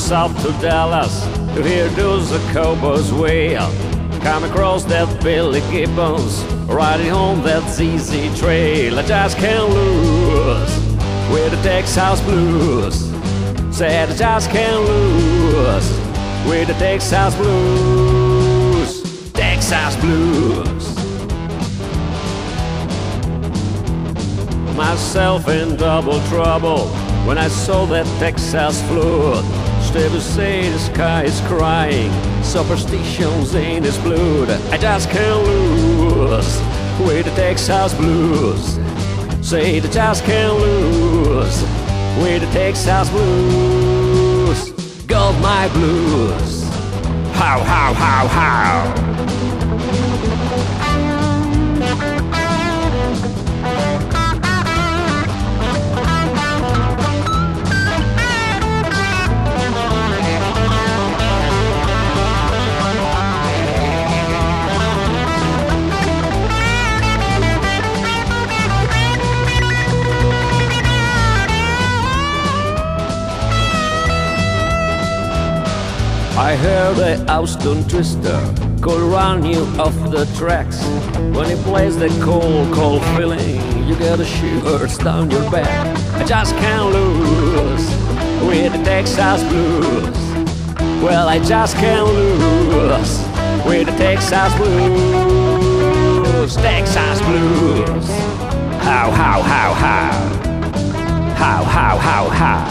south to Dallas to hear those cowboys wail. Come across that Billy Gibbons, riding home that ZZ Trail. I just can't lose with the Texas blues. Said I just can't lose with the Texas blues. Texas blues. Myself in double trouble when I saw that Texas flood. Stevie say the sky is crying, superstitions in his blood. I just can't lose with the Texas blues. Say I just can't lose with the Texas blues. Got my blues. How, how, how, how. I heard the Austin Twister could run you off the tracks. When he plays the cold, cold feeling, you get a shivers down your back. I just can't lose with the Texas blues. Well, I just can't lose with the Texas blues. Texas blues. How, how, how, how. How, how, how, how.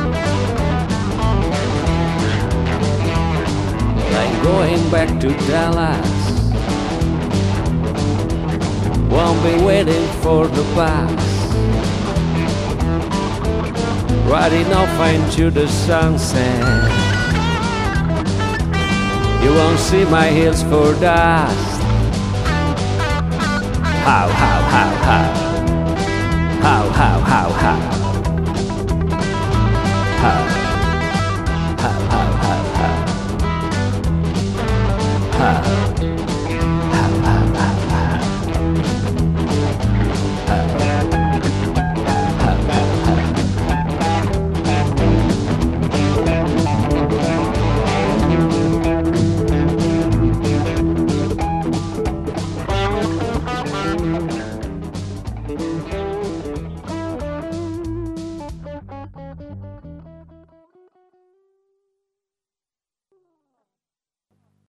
I'm going back to Dallas. Won't be waiting for the bus. Riding off into the sunset. You won't see my heels for dust. How, how, how, how. How, how, how, how.